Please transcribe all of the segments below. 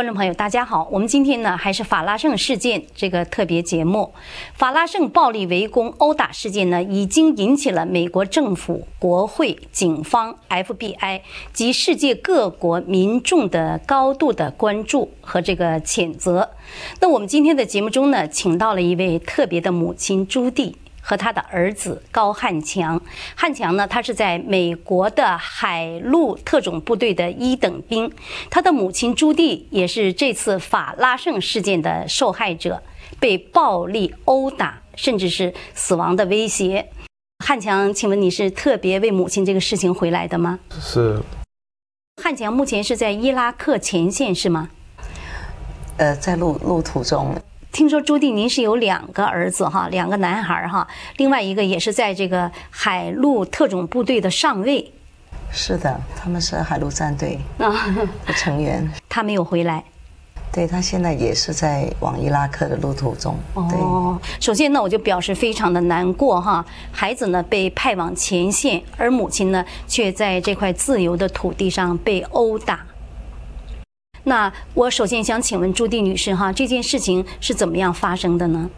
观众朋友，大家好，我们今天呢还是法拉盛事件这个特别节目。法拉盛暴力围攻、殴打事件呢，已经引起了美国政府、国会、警方、FBI 及世界各国民众的高度的关注和这个谴责。那我们今天的节目中呢，请到了一位特别的母亲朱棣和他的儿子高汉强。汉强呢，他是在美国的海陆特种部队的1等兵。他的母亲朱棣也是这次法拉盛事件的受害者，被暴力殴打，甚至是死亡的威胁。汉强，请问你是特别为母亲这个事情回来的吗？ 是。 汉强目前是在伊拉克前线是吗？ 在路途中。 听说朱棣您是有2个儿子哈，2个男孩哈，另外一个也是在这个海陆特种部队的上尉。 是的，他们是海陆战队的成员。 他没有回来。 对，他现在也是在往伊拉克的路途中。 哦，首先呢，我就表示非常的难过哈，孩子呢被派往前线，而母亲呢却在这块自由的土地上被殴打。那我首先想请问朱棣女士哈，这件事情是怎么样发生的呢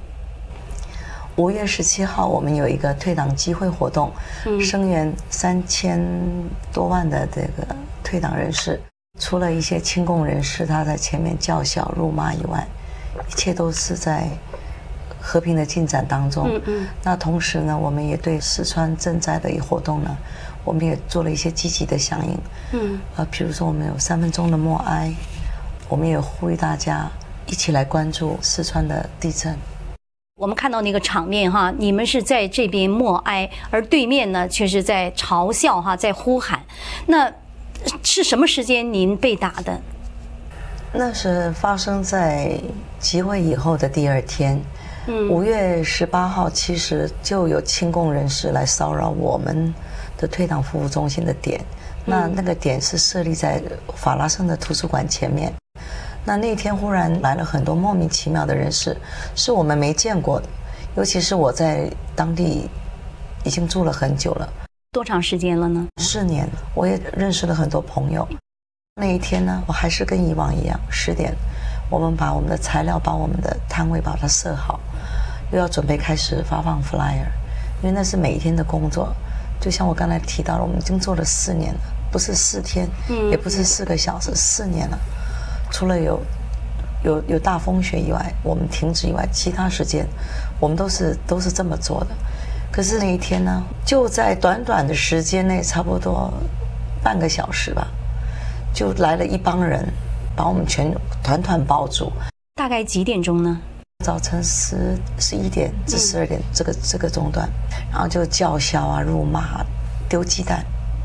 ？5月17号，我们有一个退党集会活动，声援3000多万的这个退党人士。除了一些亲共人士他在前面叫嚣辱骂以外，一切都是在和平的进展当中。那同时呢，我们也对四川赈灾的一活动呢，我们也做了一些积极的响应。比如说我们有3分钟的默哀。我们也呼吁大家一起来关注四川的地震。 我们看到那个场面哈，你们是在这边默哀，而对面呢却是在嘲笑哈，在呼喊。那是什么时间您被打的？ 那是发生在集会以后的第2天。5月18号，其实就有亲共人士来骚扰我们的退党服务中心的点。那个点是设立在法拉盛的图书馆前面。那天忽然来了很多莫名其妙的人士，是我们没见过的。尤其是我在当地已经住了很久了。 多长时间了呢 ？4年，我也认识了很多朋友。那一天呢，我还是跟以往一样，10点，我们把我们的材料、把我们的摊位把它设好，又要准备开始发放 flyer， 因为那是每一天的工作。就像我刚才提到了，我们已经做了4年了，不是4天，也不是4个小时，4年了。除了有大风雪以外，我们停止以外，其他时间我们都是这么做的。可是那一天呢，就在短短的时间内，差不多半个小时吧，就来了一帮人，把我们全团抱住。 大概几点钟呢？ 早晨11点至12点这个中段，然后就叫嚣啊、辱骂、丢鸡蛋。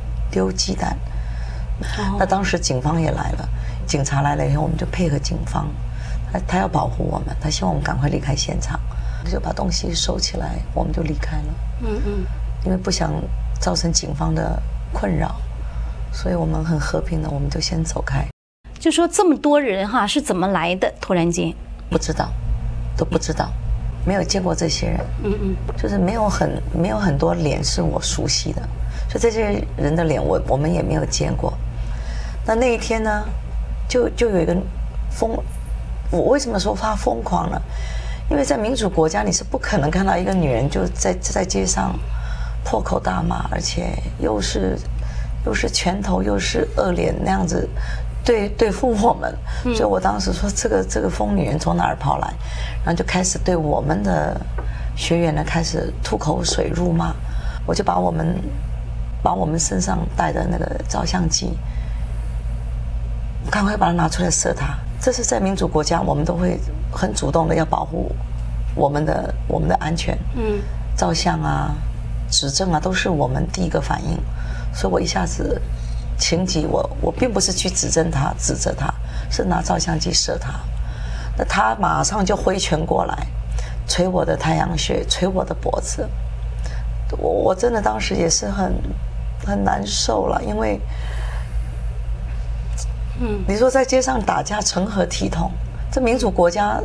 那当时警方也来了，警察来了以后，我们就配合警方，他要保护我们，他希望我们赶快离开现场，就把东西收起来，我们就离开了。因为不想造成警方的困扰，所以我们很和平的，我们就先走开。 就说这么多人哈是怎么来的？突然间不知道，都不知道，没有见过这些人。就是没有很多脸是我熟悉的，所以这些人的脸我们也没有见过。那一天呢，就有一个我为什么说他疯狂呢？因为在民主国家，你是不可能看到一个女人就在街上破口大骂，而且又是拳头又是恶脸那样子对付我们。所以我当时说这个疯女人从哪儿跑来，然后就开始对我们的学员呢开始吐口水辱骂。我就把我们身上带的那个照相机赶快把它拿出来射他。这是在民主国家，我们都会很主动的要保护我们的安全。照相啊、指证啊，都是我们第一个反应。所以我一下子情急，我并不是去指责他，是拿照相机射他。那他马上就挥拳过来，捶我的太阳穴，捶我的脖子。我真的当时也是很难受了，因为你说在街上打架成何体统？这民主国家，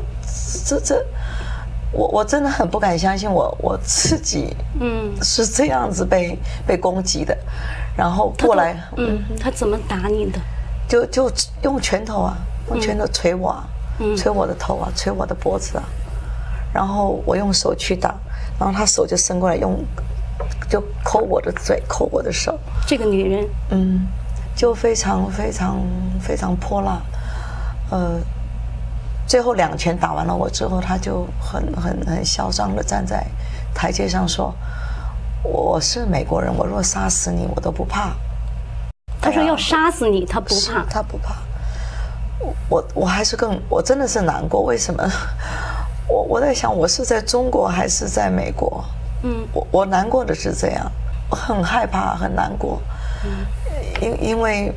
我真的很不敢相信我自己是这样子被攻击的，然后过来他怎么打你的？ 就用拳头啊， 用拳头捶我，捶我的头啊，捶我的脖子啊，然后我用手去打，然后他手就伸过来就抠我的嘴，抠我的手。 这个女人， 就非常非常非常泼辣，最后2拳打完了我之后，他就很嚣张的站在台阶上说：“我是美国人，我若杀死你，我都不怕。” 他说要杀死你，他不怕， 他不怕。我还是我真的是难过，为什么？我在想，我是在中国还是在美国？我难过的是这样，我很害怕，很难过，因为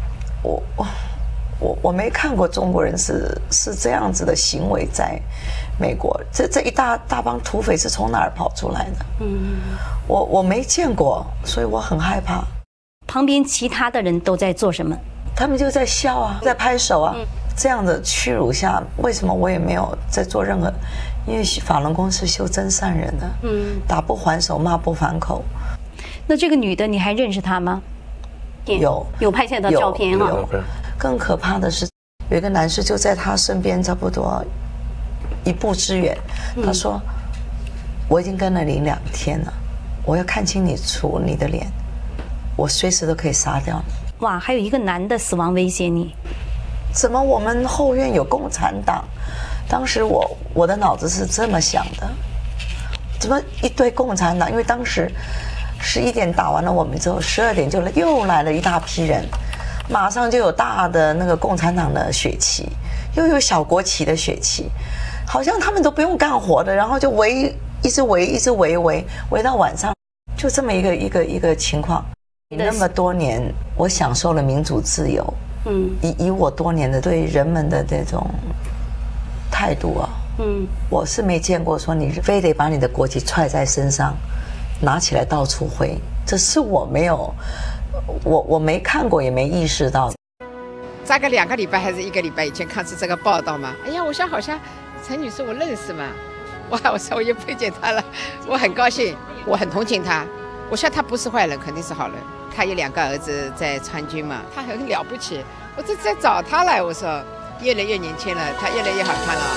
我没看过中国人是这样子的行为在美国，这一大帮土匪是从哪儿跑出来的？我没见过，所以我很害怕。 旁边其他的人都在做什么？ 他们就在笑啊，在拍手啊。这样的屈辱下，为什么我也没有在做任何？因为法轮功是修真善人的，打不还手，骂不还口。 那这个女的你还认识她吗？有拍下的照片哈。 更可怕的是，有一个男士就在他身边，差不多1步之远。他说：“我已经跟了你2天了，我要看清你的脸，我随时都可以杀掉你。” 哇，还有一个男的死亡威胁你。 怎么我们后院有共产党？当时我的脑子是这么想的，怎么一堆共产党？因为当时11点打完了我们之后，12点就又来了一大批人，马上就有大的那个共产党的血旗，又有小国旗的血旗，好像他们都不用干活的，然后就一直围到晚上，就这么一个情况。那么多年，我享受了民主自由。以我多年的对人们的这种态度啊，我是没见过说你非得把你的国旗揣在身上，拿起来到处挥，这是我没看过也没意识到。 大概2个礼拜还是1个礼拜以前看出这个报道嘛，哎呀，我想好像陈女士我认识嘛，我说我又碰见她了，我很高兴，我很同情她，我想她不是坏人，肯定是好人。他有2个儿子在参军嘛，他很了不起。我这在找他来，我说越来越年轻了，他越来越好看了。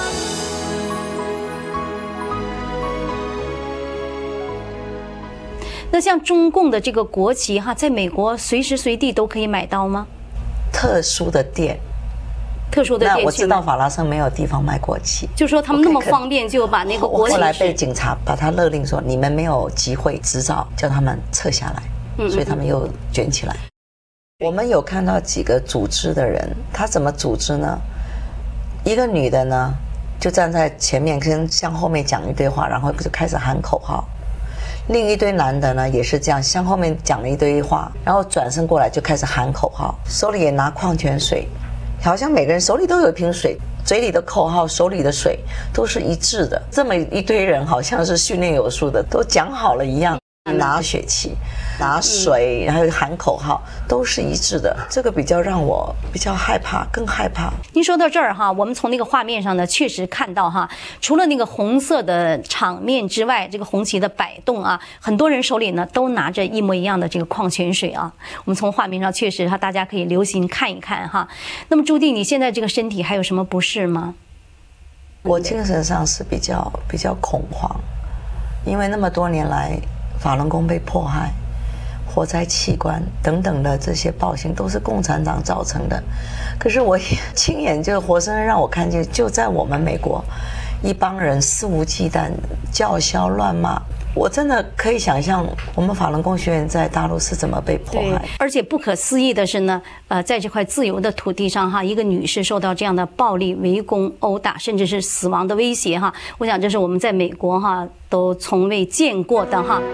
那像中共的这个国旗哈，在美国随时随地都可以买到吗？ 特殊的店。 那我知道法拉盛没有地方卖国旗， 就说他们那么方便就把那个国旗。 后来被警察把他勒令说你们没有集会执照，叫他们撤下来。所以他们又卷起来。我们有看到几个组织的人，他怎么组织呢？一个女的呢，就站在前面向后面讲一堆话，然后就开始喊口号。另一堆男的呢，也是这样，向后面讲了一堆话，然后转身过来就开始喊口号，手里也拿矿泉水，好像每个人手里都有一瓶水，嘴里的口号，手里的水都是一致的。这么一堆人，好像是训练有素的，都讲好了一样。拿血旗，拿水，然后喊口号，都是一致的。这个比较让我比较害怕，更害怕。 您说到这儿哈，我们从那个画面上呢，确实看到哈，除了那个红色的场面之外，这个红旗的摆动啊，很多人手里呢都拿着一模一样的这个矿泉水啊。我们从画面上确实哈，大家可以留心看一看哈。那么朱棣，你现在这个身体还有什么不适吗？ 我精神上是比较恐慌，因为那么多年来。法轮功被迫害，火灾器官等等的这些暴行都是共产党造成的。可是我亲眼就活生生让我看见，就在我们美国，一帮人肆无忌惮叫嚣乱骂。我真的可以想象我们法轮功学员在大陆是怎么被迫害。 而且不可思议的是呢，在这块自由的土地上哈，一个女士受到这样的暴力围攻、殴打，甚至是死亡的威胁哈，我想这是我们在美国哈都从未见过的哈。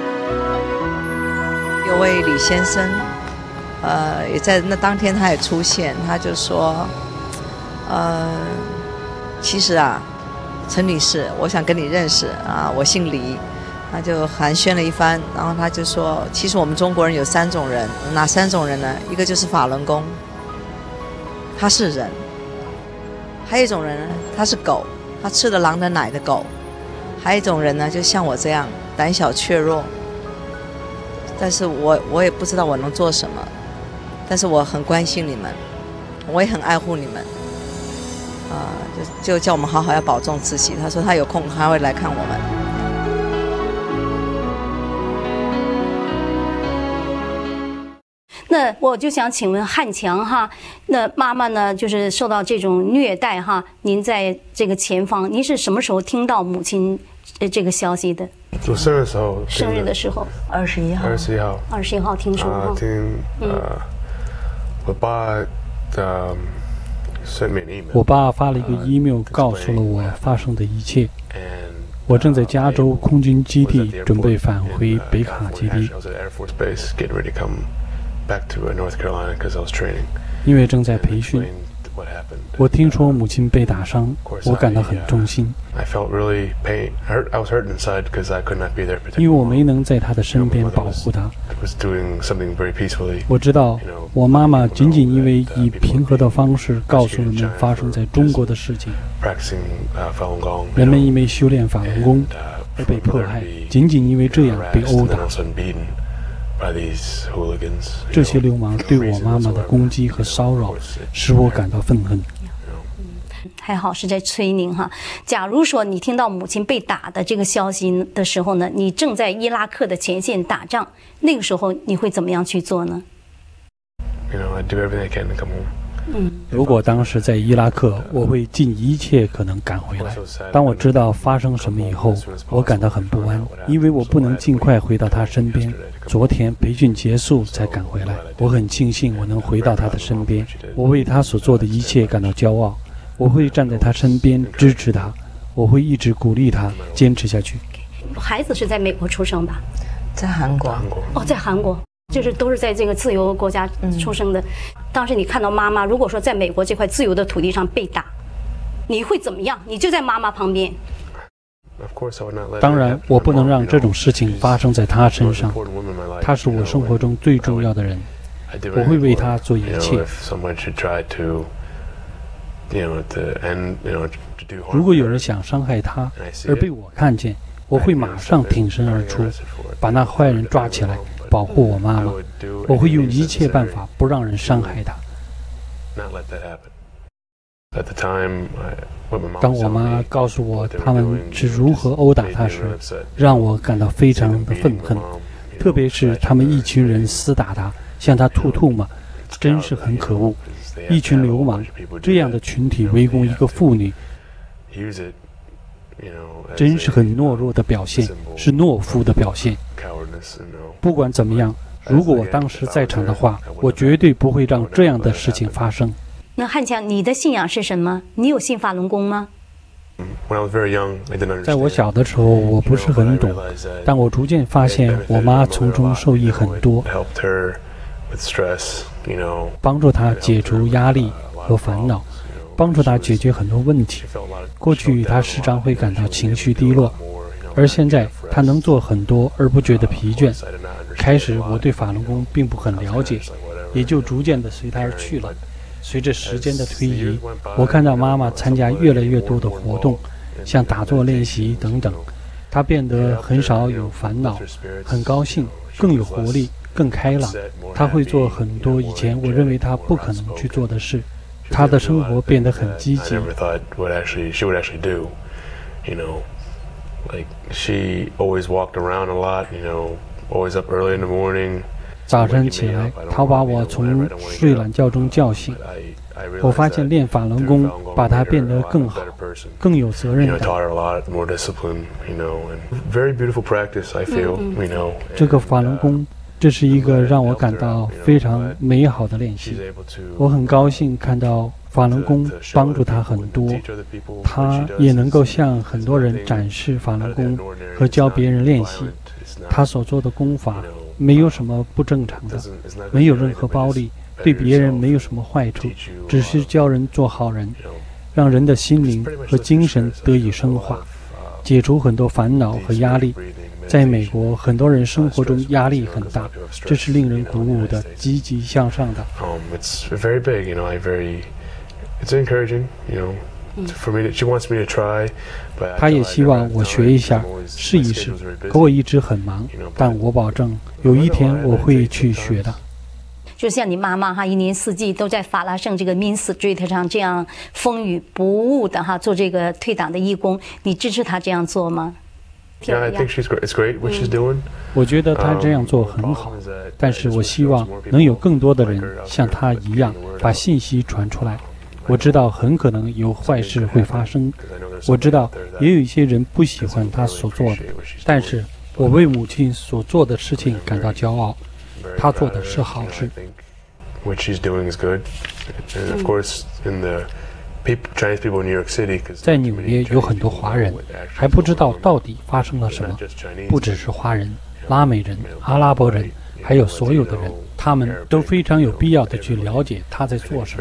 有位李先生，也在那当天他也出现，他就说，其实啊，陈女士，我想跟你认识啊，我姓李。他就寒暄了一番，然后他就说，其实我们中国人有3种人，哪3种人呢？一个就是法轮功，他是人；还有一种人呢，他是狗，他吃了狼的奶的狗；还有一种人呢，就像我这样胆小怯弱。但是我也不知道我能做什么，但是我很关心你们，我也很爱护你们， 就叫我们好好要保重自己。他说他有空他会来看我们。 那我就想请问汉强哈，那妈妈呢，就是受到这种虐待哈，您在这个前方，您是什么时候听到母亲这个消息的？ 我生日的时候。 生日的时候。 21号。 21号听说哈。 我爸我爸发了一个 email 告诉了我发生的一切。我正在加州空军基地准备返回北卡基地。因为正在培训，我听说母亲被打伤，我感到很痛心。因为我没能在她的身边保护她。我知道，我妈妈仅仅因为以平和的方式告诉人们发生在中国的事情。人们因为修炼法轮功而被迫害，仅仅因为这样被殴打。这些流氓对我妈妈的攻击和骚扰，使我感到愤恨。 还好是在崔宁哈。假如说你听到母亲被打的这个消息的时候呢，你正在伊拉克的前线打仗，那个时候你会怎么样去做呢？ 如果当时在伊拉克，我会尽一切可能赶回来。当我知道发生什么以后，我感到很不安，因为我不能尽快回到他身边。昨天培训结束才赶回来，我很庆幸我能回到他的身边。我为他所做的一切感到骄傲，我会站在他身边支持他，我会一直鼓励他坚持下去。 孩子是在美国出生吧？ 在韩国。 哦，在韩国。就是都是在这个自由国家出生的。当时你看到妈妈如果说在美国这块自由的土地上被打，你会怎么样？你就在妈妈旁边。 当然，我不能让这种事情发生在她身上。她是我生活中最重要的人，我会为她做一切。如果有人想伤害她，而被我看见，我会马上挺身而出，把那坏人抓起来。保护我妈妈，我会用一切办法不让人伤害她。当我妈告诉我他们是如何殴打她时，让我感到非常的愤恨，特别是他们一群人厮打她，向她吐唾沫，真是很可恶。一群流氓，这样的群体围攻一个妇女，真是很懦弱的表现，是懦夫的表现。不管怎么样，如果我当时在场的话，我绝对不会让这样的事情发生。 那汉强，你的信仰是什么？你有信法轮功吗？ 在我小的时候，我不是很懂，但我逐渐发现我妈从中受益很多，帮助她解除压力和烦恼，帮助她解决很多问题。过去她时常会感到情绪低落，而现在她能做很多而不觉得疲倦。开始我对法轮功并不很了解，也就逐渐的随她而去了。随着时间的推移，我看到妈妈参加越来越多的活动，像打坐练习等等，她变得很少有烦恼，很高兴，更有活力，更开朗。她会做很多以前我认为她不可能去做的事，她的生活变得很积极。早晨起来，她把我从睡懒觉中叫醒。我发现练法轮功把她变得更好，更有责任感。这个法轮功，这是一个让我感到非常美好的练习。我很高兴看到法轮功帮助她很多，她也能够向很多人展示法轮功和教别人练习。她所做的功法没有什么不正常的，没有任何暴力，对别人没有什么坏处，只是教人做好人，让人的心灵和精神得以升华，解除很多烦恼和压力。在美国，很多人生活中压力很大，这是令人鼓舞的，积极向上的。他也希望我学一下，试一试。可我一直很忙，但我保证有一天我会去学的。 就像你妈妈哈，一年四季都在法拉盛这个 Main Street 上这样风雨不误的哈做这个退党的义工，你支持她这样做吗？ Yeah, I think it's great what she's doing. 我觉得她这样做很好，但是我希望能有更多的人像她一样把信息传出来。我知道很可能有坏事会发生，我知道也有一些人不喜欢她所做的，但是我为母亲所做的事情感到骄傲，她做的是好事。 What she's doing is good, and of course, in the Chinese people in New York City, 在纽约有很多华人，还不知道到底发生了什么。不只是华人、拉美人、阿拉伯人，还有所有的人，他们都非常有必要的去了解他在做什么。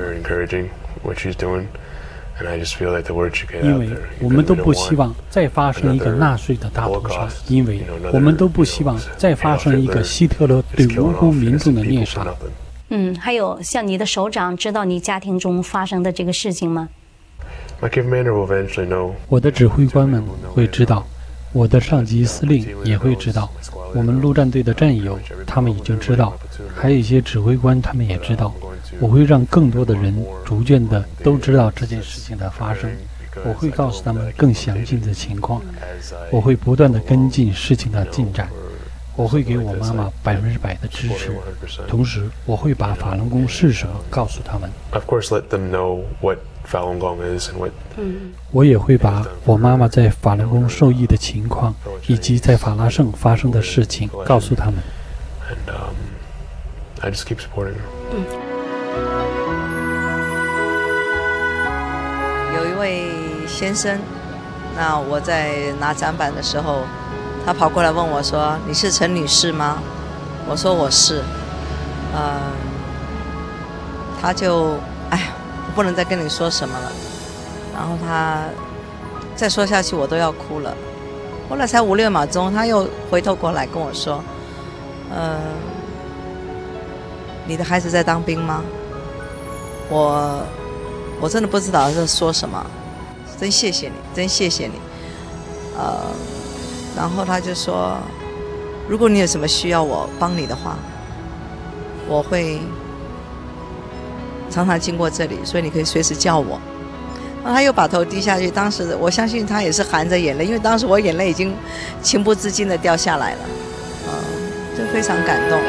因为我们都不希望再发生一个纳粹的大屠杀，因为我们都不希望再发生一个希特勒对无辜民众的虐杀。 还有像你的首长知道你家庭中发生的这个事情吗？ 我的指挥官们会知道，我的上级司令也会知道，我们陆战队的战友他们已经知道，还有一些指挥官他们也知道。我会让更多的人逐渐的都知道这件事情的发生，我会告诉他们更详尽的情况，我会不断的跟进事情的进展。我会给我妈妈100%的支持，同时我会把法轮功是什么告诉他们。我也会把我妈妈在法轮功受益的情况，以及在法拉盛发生的事情告诉他们。 有一位先生，那我在拿展板的时候，他跑过来问我说：“你是陈女士吗？”我说：“我是。”他就哎呀，我不能再跟你说什么了。然后他再说下去，我都要哭了。后来才5、6秒钟，他又回头过来跟我说：“你的孩子在当兵吗？”我真的不知道在说什么，真谢谢你，真谢谢你。然后他就说，如果你有什么需要我帮你的话，我会常常经过这里，所以你可以随时叫我。然后他又把头低下去，当时我相信他也是含着眼泪，因为当时我眼泪已经情不自禁的掉下来了，就非常感动。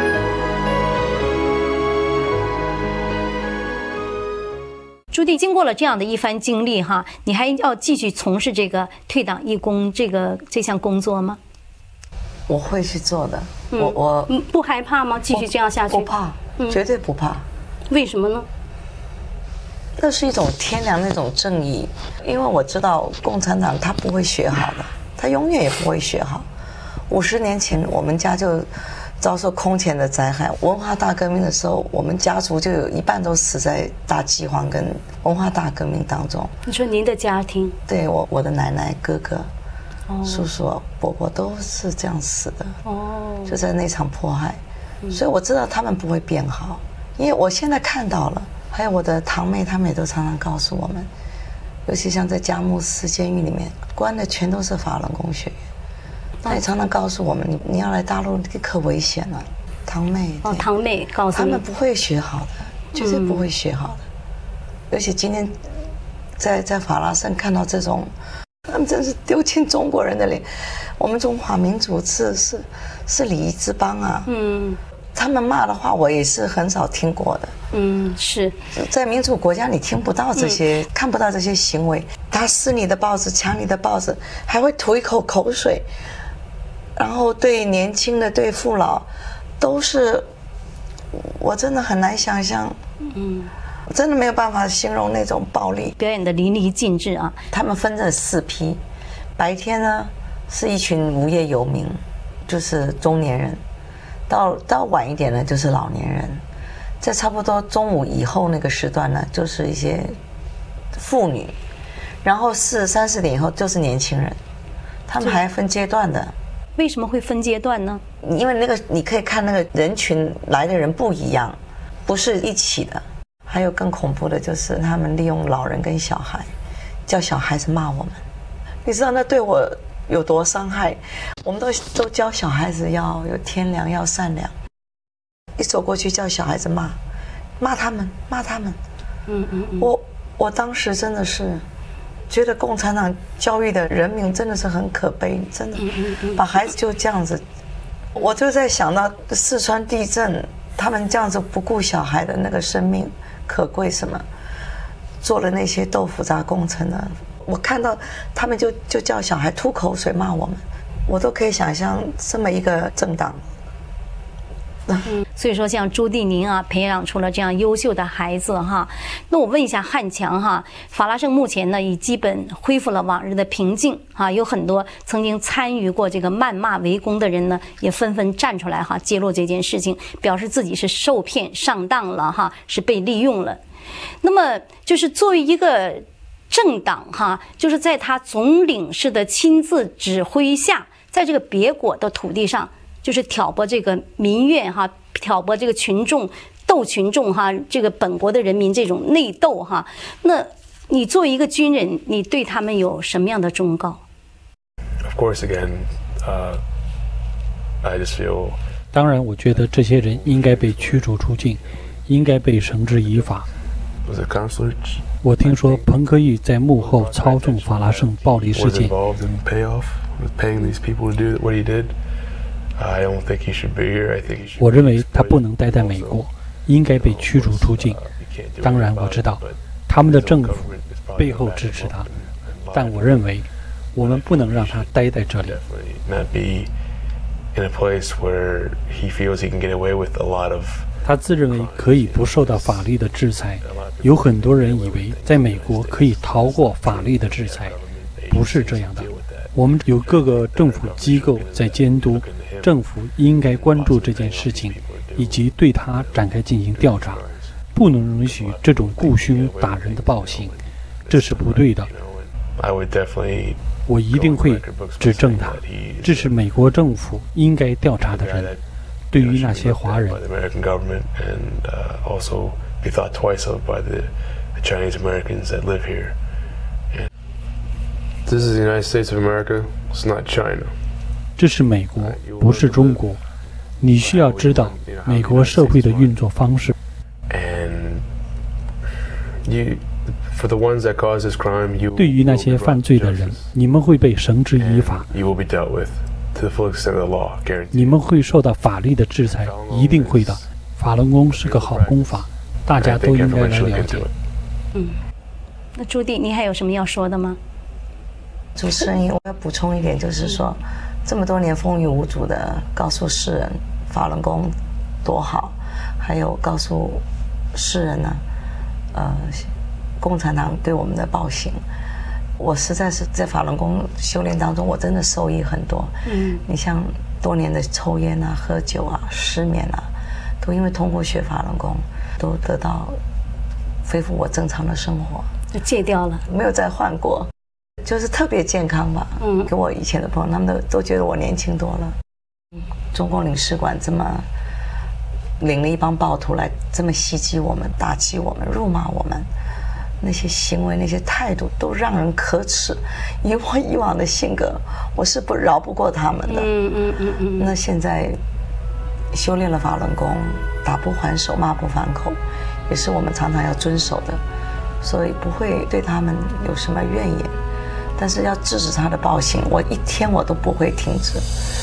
朱棣经过了这样的一番经历哈，你还要继续从事这个退党义工这项工作吗？ 我会去做的。 我不害怕吗？继续这样下去？ 不怕，绝对不怕。 为什么呢？ 那是一种天良那种正义，因为我知道共产党他不会学好的，他永远也不会学好。50年前我们家就遭受空前的灾害，文化大革命的时候，我们家族就有一半都死在大饥荒跟文化大革命当中。 你说您的家庭？对， 我的奶奶、哥哥、叔叔、伯伯都是这样死的。就在那场迫害，所以我知道他们不会变好，因为我现在看到了，还有我的堂妹，她们也都常常告诉我们，尤其像在佳木斯监狱里面关的全都是法轮功学员。他也常常告诉我们，你要来大陆可危险了。堂妹， 堂妹告诉你， 他们不会学好的，绝对不会学好的。而且今天在法拉盛看到这种，他们真是丢尽中国人的脸。我们中华民族是礼仪之邦啊。他们骂的话，我也是很少听过的。 是在民主国家，你听不到这些，看不到这些行为。他撕你的报纸，抢你的报纸，还会吐一口口水。然后对年轻的、对父老，都是，我真的很难想象，真的没有办法形容那种暴力。 表演的淋漓尽致啊！ 他们分成4批，白天呢是一群无业游民，就是中年人，到晚一点呢就是老年人，在差不多中午以后那个时段呢，就是一些妇女，然后3、4点以后就是年轻人，他们还分阶段的。 为什么会分阶段呢？ 因为你可以看那个人群来的人不一样，不是一起的。还有更恐怖的就是他们利用老人跟小孩，叫小孩子骂我们。你知道那对我有多伤害？我们都教小孩子要有天良，要善良。 一走过去叫小孩子骂他们。我当时真的是觉得共产党教育的人民真的是很可悲，真的把孩子就这样子。我就在想到四川地震，他们这样子不顾小孩的那个生命可贵什么，做了那些豆腐渣工程的，我看到他们就叫小孩吐口水骂我们，我都可以想象这么一个政党。 所以说像朱棣您啊，培养出了这样优秀的孩子哈。那我问一下汉强哈，法拉盛目前呢已基本恢复了往日的平静哈，有很多曾经参与过这个谩骂围攻的人呢，也纷纷站出来哈，揭露这件事情，表示自己是受骗上当了哈，是被利用了。那么就是作为一个政党哈，就是在他总领事的亲自指挥下，在这个别国的土地上，就是挑拨这个民怨哈，挑拨这个群众，斗群众哈，这个本国的人民这种内斗哈。那你作为一个军人，你对他们有什么样的忠告 Of course, again, I just feel. 当然，我觉得这些人应该被驱逐出境，应该被绳之以法。我听说彭克义在幕后操纵法拉盛暴力事件。我认为他不能待在美国，应该被驱逐出境。当然，我知道他们的政府背后支持他，但我认为我们不能让他待在这里。他自认为可以不受到法律的制裁，有很多人以为在美国可以逃过法律的制裁，不是这样的。我们有各个政府机构在监督，政府应该关注这件事情，以及对他展开进行调查，不能允许这种雇凶打人的暴行，这是不对的。我一定会指证他，这是美国政府应该调查的人。对于那些华人，这是美国，不是中国。你需要知道美国社会的运作方式。对于那些犯罪的人，你们会被绳之以法。你们会受到法律的制裁，一定会的。法轮功是个好功法，大家都应该来了解。 那朱棣，你还有什么要说的吗？ 主持人，我要补充一点，就是说，这么多年风雨无阻的告诉世人法轮功多好，还有告诉世人呢，共产党对我们的暴行。我实在是在法轮功修炼当中，我真的受益很多。你像多年的抽烟啊、喝酒啊、失眠啊，都因为通过学法轮功，都得到恢复我正常的生活， 就戒掉了， 没有再换过，就是特别健康吧。跟我以前的朋友，他们都觉得我年轻多了。中共领事馆这么领了一帮暴徒来，这么袭击我们、打击我们、辱骂我们。那些行为、那些态度都让人可耻。以我以往的性格，我是饶不过他们的。那现在修炼了法轮功，打不还手，骂不还口，也是我们常常要遵守的，所以不会对他们有什么怨言。但是要制止他的暴行，我一天我都不会停止。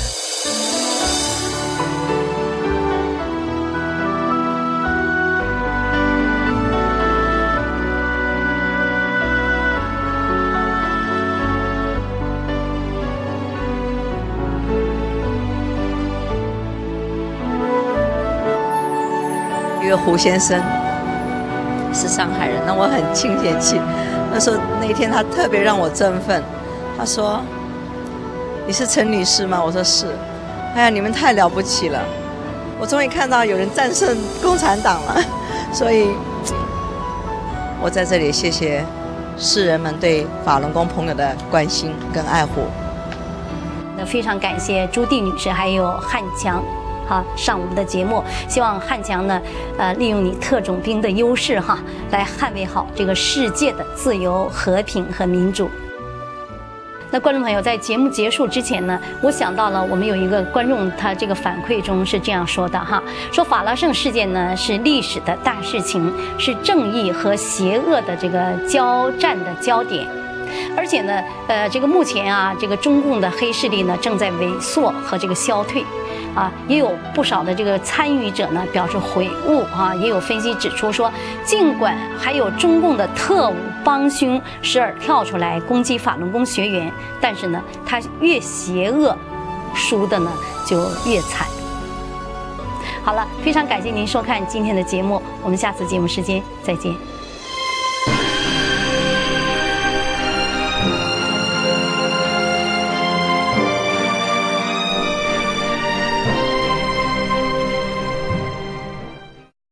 一个胡先生是上海人，那我很亲切气。那时候那天他特别让我振奋，他说：“你是陈女士吗？”我说是。哎呀，你们太了不起了！我终于看到有人战胜共产党了，所以我在这里谢谢世人们对法轮功朋友的关心跟爱护。 那非常感谢朱棣女士还有汉强。好，上我们的节目，希望汉强呢，利用你特种兵的优势哈，来捍卫好这个世界的自由、和平和民主。那那观众朋友，在节目结束之前呢，我想到了我们有一个观众，他这个反馈中是这样说的哈，说法拉盛事件呢是历史的大事情，是正义和邪恶的这个交战的焦点。而且呢，这个目前啊，这个中共的黑势力呢正在萎缩和这个消退，啊，也有不少的这个参与者呢表示悔悟啊，也有分析指出说，尽管还有中共的特务帮凶时而跳出来攻击法轮功学员，但是呢，他越邪恶，输的呢就越惨。好了，非常感谢您收看今天的节目，我们下次节目时间再见。